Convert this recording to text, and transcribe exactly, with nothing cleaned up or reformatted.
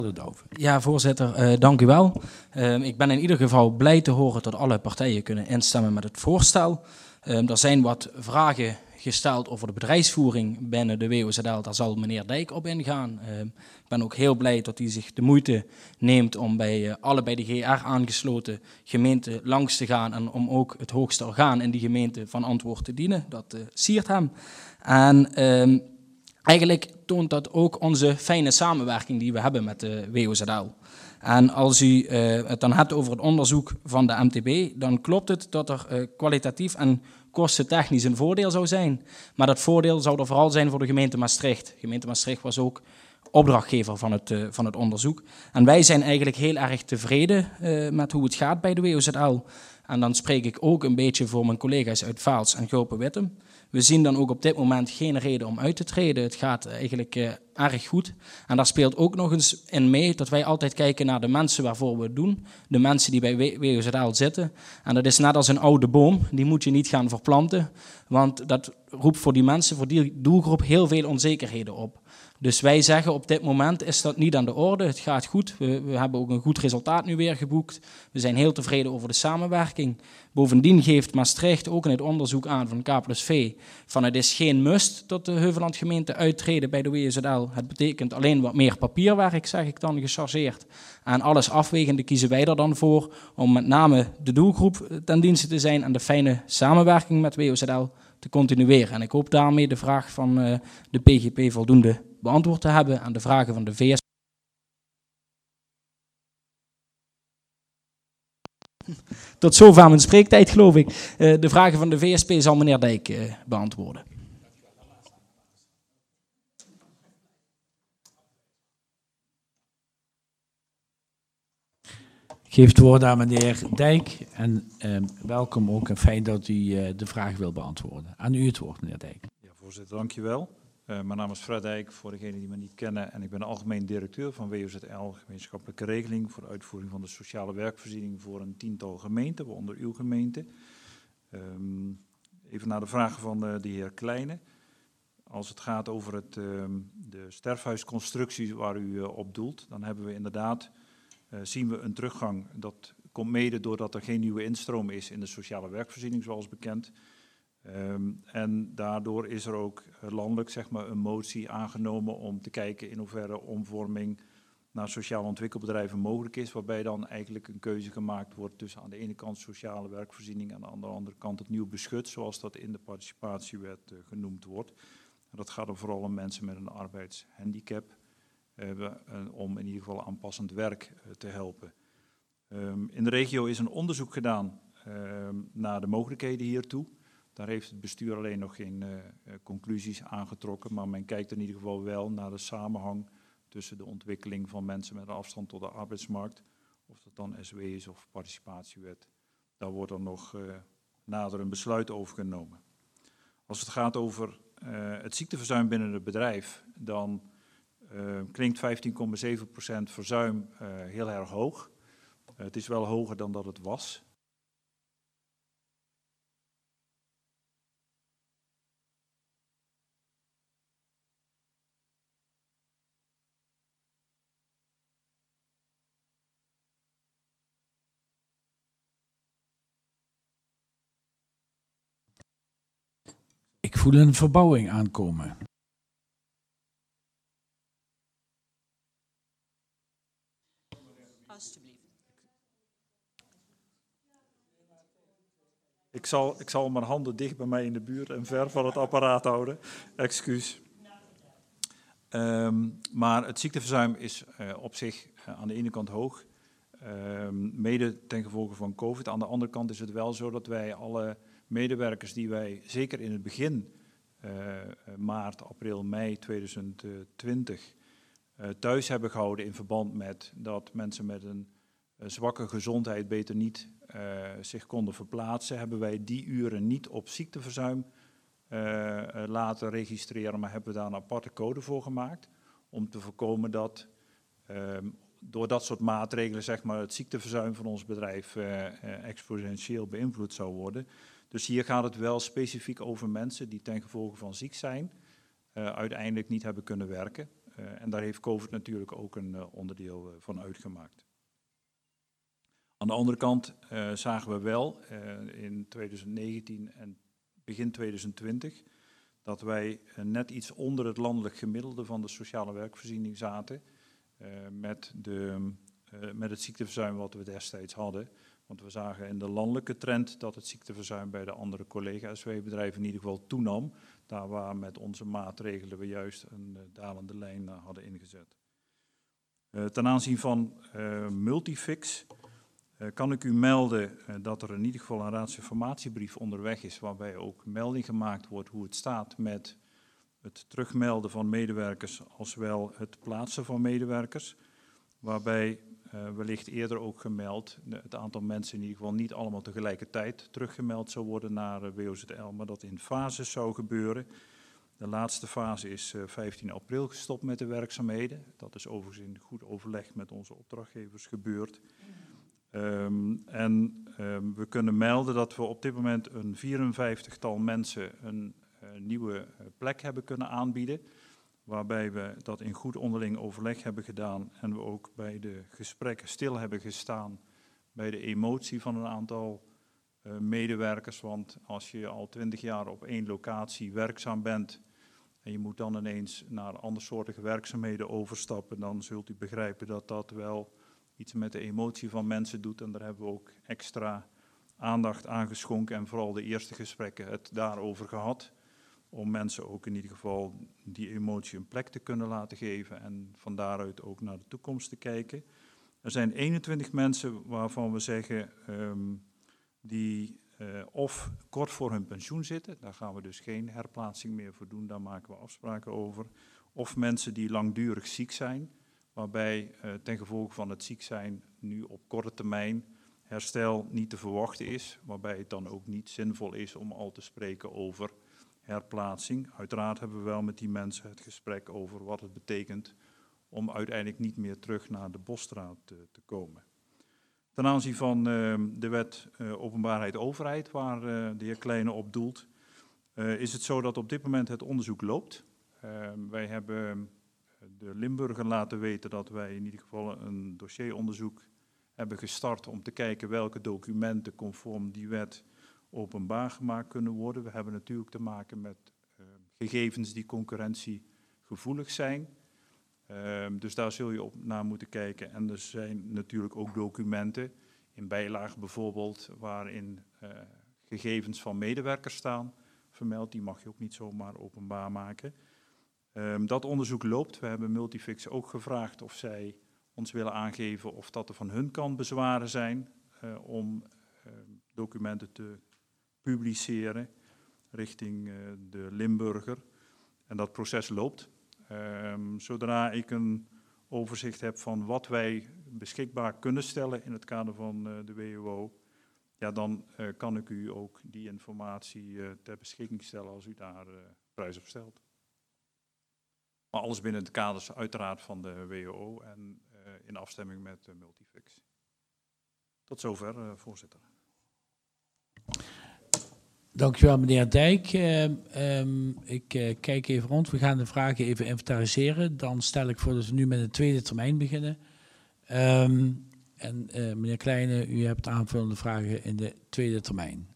Ja, voorzitter, uh, dank u wel. Uh, ik ben in ieder geval blij te horen dat alle partijen kunnen instemmen met het voorstel. Uh, er zijn wat vragen gesteld over de bedrijfsvoering binnen de W O Z L. Daar zal meneer Dijk op ingaan. Uh, ik ben ook heel blij dat hij zich de moeite neemt om bij uh, alle bij de G R aangesloten gemeenten langs te gaan en om ook het hoogste orgaan in die gemeente van antwoord te dienen. Dat uh, siert hem. En uh, eigenlijk toont dat ook onze fijne samenwerking die we hebben met de W O Z L. En als u uh, het dan hebt over het onderzoek van de M T B, dan klopt het dat er uh, kwalitatief en kostentechnisch een voordeel zou zijn. Maar dat voordeel zou er vooral zijn voor de gemeente Maastricht. De gemeente Maastricht was ook opdrachtgever van het, uh, van het onderzoek. En wij zijn eigenlijk heel erg tevreden uh, met hoe het gaat bij de W O Z L. En dan spreek ik ook een beetje voor mijn collega's uit Vaals en Gulpen-Wittem. We zien dan ook op dit moment geen reden om uit te treden. Het gaat eigenlijk uh, erg goed. En daar speelt ook nog eens in mee dat wij altijd kijken naar de mensen waarvoor we het doen. De mensen die bij W O Z L zitten. En dat is net als een oude boom. Die moet je niet gaan verplanten. Want dat roept voor die mensen, voor die doelgroep, heel veel onzekerheden op. Dus wij zeggen op dit moment is dat niet aan de orde. Het gaat goed. We, we hebben ook een goed resultaat nu weer geboekt. We zijn heel tevreden over de samenwerking. Bovendien geeft Maastricht ook in het onderzoek aan van K plus V van het is geen must dat de Heuvelland gemeente uittreden bij de W O Z L. Het betekent alleen wat meer papierwerk, zeg ik dan gechargeerd. En alles afwegende kiezen wij er dan voor om met name de doelgroep ten dienste te zijn en de fijne samenwerking met W O Z L te continueren. En ik hoop daarmee de vraag van uh, de P G P voldoende beantwoord te hebben aan de vragen van de V S P. Tot zover mijn spreektijd, geloof ik. Uh, de vragen van de V S P zal meneer Dijk uh, beantwoorden. Ik geef het woord aan meneer Dijk. En uh, welkom ook en fijn dat u uh, de vraag wil beantwoorden. Aan u het woord, meneer Dijk. Ja, voorzitter, dankjewel. Uh, mijn naam is Fred Dijk, voor degenen die me niet kennen. En ik ben algemeen directeur van W O Z L, gemeenschappelijke regeling voor de uitvoering van de sociale werkvoorziening voor een tiental gemeenten, waaronder uw gemeente. Um, even naar de vragen van de, de heer Kleine. Als het gaat over het, um, de sterfhuisconstructie waar u uh, op doelt, dan hebben we inderdaad, uh, zien we een teruggang. Dat komt mede doordat er geen nieuwe instroom is in de sociale werkvoorziening, zoals bekend. Um, en daardoor is er ook landelijk zeg maar, een motie aangenomen om te kijken in hoeverre omvorming naar sociaal ontwikkelbedrijven mogelijk is, waarbij dan eigenlijk een keuze gemaakt wordt tussen aan de ene kant sociale werkvoorziening en aan de andere kant het nieuw beschut, zoals dat in de participatiewet uh, genoemd wordt. En dat gaat dan vooral om mensen met een arbeidshandicap, uh, uh, om in ieder geval aanpassend werk uh, te helpen. Um, in de regio is een onderzoek gedaan uh, naar de mogelijkheden hiertoe. Daar heeft het bestuur alleen nog geen uh, conclusies aangetrokken, maar men kijkt in ieder geval wel naar de samenhang tussen de ontwikkeling van mensen met een afstand tot de arbeidsmarkt, of dat dan S W is of participatiewet. Daar wordt dan nog uh, nader een besluit over genomen. Als het gaat over uh, het ziekteverzuim binnen het bedrijf, dan uh, klinkt vijftien komma zeven procent verzuim uh, heel erg hoog. Uh, het is wel hoger dan dat het was. Ik voel een verbouwing aankomen. Ik zal, ik zal mijn handen dicht bij mij in de buurt en ver van het apparaat houden. Excuus. Um, maar het ziekteverzuim is uh, op zich uh, aan de ene kant hoog. Um, mede ten gevolge van COVID. Aan de andere kant is het wel zo dat wij alle medewerkers die wij zeker in het begin, uh, maart, april, mei tweeduizend twintig, uh, thuis hebben gehouden in verband met dat mensen met een uh, zwakke gezondheid beter niet uh, zich konden verplaatsen, hebben wij die uren niet op ziekteverzuim uh, laten registreren, maar hebben we daar een aparte code voor gemaakt om te voorkomen dat uh, door dat soort maatregelen zeg maar, het ziekteverzuim van ons bedrijf uh, uh, exponentieel beïnvloed zou worden. Dus hier gaat het wel specifiek over mensen die ten gevolge van ziek zijn, uh, uiteindelijk niet hebben kunnen werken. Uh, en daar heeft COVID natuurlijk ook een uh, onderdeel uh, van uitgemaakt. Aan de andere kant uh, zagen we wel uh, in twintig negentien en begin twintig twintig dat wij uh, net iets onder het landelijk gemiddelde van de sociale werkvoorziening zaten uh, met, de, uh, met het ziekteverzuim wat we destijds hadden. Want we zagen in de landelijke trend dat het ziekteverzuim bij de andere collega-S W-bedrijven in ieder geval toenam. Daar waar met onze maatregelen we juist een uh, dalende lijn uh, hadden ingezet. Uh, ten aanzien van uh, Multifix uh, kan ik u melden uh, dat er in ieder geval een raadsinformatiebrief onderweg is, waarbij ook melding gemaakt wordt hoe het staat met het terugmelden van medewerkers, als wel het plaatsen van medewerkers. Waarbij uh, wellicht eerder ook gemeld, het aantal mensen in ieder geval niet allemaal tegelijkertijd teruggemeld zou worden naar uh, W O Z L, maar dat in fases zou gebeuren. De laatste fase is uh, vijftien april gestopt met de werkzaamheden. Dat is overigens in goed overleg met onze opdrachtgevers gebeurd. Um, en um, we kunnen melden dat we op dit moment een vierenvijftigtal mensen een uh, nieuwe uh, plek hebben kunnen aanbieden. Waarbij we dat in goed onderling overleg hebben gedaan en we ook bij de gesprekken stil hebben gestaan bij de emotie van een aantal uh, medewerkers. Want als je al twintig jaar op één locatie werkzaam bent en je moet dan ineens naar andersoortige werkzaamheden overstappen, dan zult u begrijpen dat dat wel iets met de emotie van mensen doet. En daar hebben we ook extra aandacht aan geschonken en vooral de eerste gesprekken het daarover gehad. Om mensen ook in ieder geval die emotie een plek te kunnen laten geven en van daaruit ook naar de toekomst te kijken. Er zijn eenentwintig mensen waarvan we zeggen um, die uh, of kort voor hun pensioen zitten, daar gaan we dus geen herplaatsing meer voor doen, daar maken we afspraken over. Of mensen die langdurig ziek zijn, waarbij uh, ten gevolge van het ziek zijn nu op korte termijn herstel niet te verwachten is, waarbij het dan ook niet zinvol is om al te spreken over herplaatsing. Uiteraard hebben we wel met die mensen het gesprek over wat het betekent om uiteindelijk niet meer terug naar de Bosstraat te, te komen. Ten aanzien van uh, de wet uh, openbaarheid overheid, waar uh, de heer Kleine op doelt, uh, is het zo dat op dit moment het onderzoek loopt. Uh, wij hebben de Limburger laten weten dat wij in ieder geval een dossieronderzoek hebben gestart om te kijken welke documenten conform die wet openbaar gemaakt kunnen worden. We hebben natuurlijk te maken met uh, gegevens die concurrentiegevoelig zijn. Uh, dus daar zul je op naar moeten kijken. En er zijn natuurlijk ook documenten, in bijlagen bijvoorbeeld, waarin uh, gegevens van medewerkers staan vermeld. Die mag je ook niet zomaar openbaar maken. Um, dat onderzoek loopt. We hebben Multifix ook gevraagd of zij ons willen aangeven of dat er van hun kant bezwaren zijn uh, om uh, documenten te publiceren richting uh, de Limburger. En dat proces loopt. Um, zodra ik een overzicht heb van wat wij beschikbaar kunnen stellen in het kader van uh, de W O O, ja, dan uh, kan ik u ook die informatie uh, ter beschikking stellen als u daar uh, prijs op stelt. Maar alles binnen het kaders uiteraard van de W O O en uh, in afstemming met uh, Multifix. Tot zover, uh, voorzitter. Dankjewel, meneer Dijk. Uh, um, ik uh, kijk even rond. We gaan de vragen even inventariseren. Dan stel ik voor dat we nu met de tweede termijn beginnen. Um, en uh, meneer Kleine, u hebt aanvullende vragen in de tweede termijn.